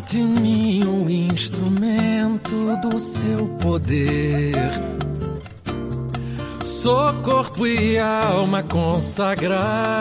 de mim um instrumento do seu poder. Sou corpo e alma consagrada